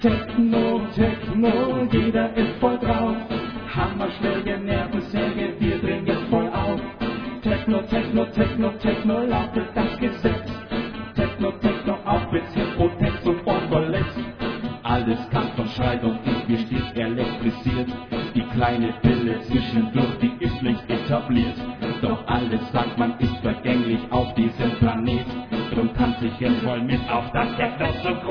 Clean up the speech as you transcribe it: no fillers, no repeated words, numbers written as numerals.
Techno, Techno, jeder ist voll drauf. Hammerschläge, Nervensäge, wir drehen jetzt voll auf. Techno, Techno, Techno, Techno, lautet das Gesetz. Techno, Techno, auch bis Hippotex sofort verletzt. Alles kann von Schreit und ist wie stets elektrisiert. Die kleine Pille zwischendurch, die ist längst etabliert. Doch alles, sagt man, ist vergänglich auf diesem Planet. Drum tanze ich jetzt voll mit auf das Techno so groß.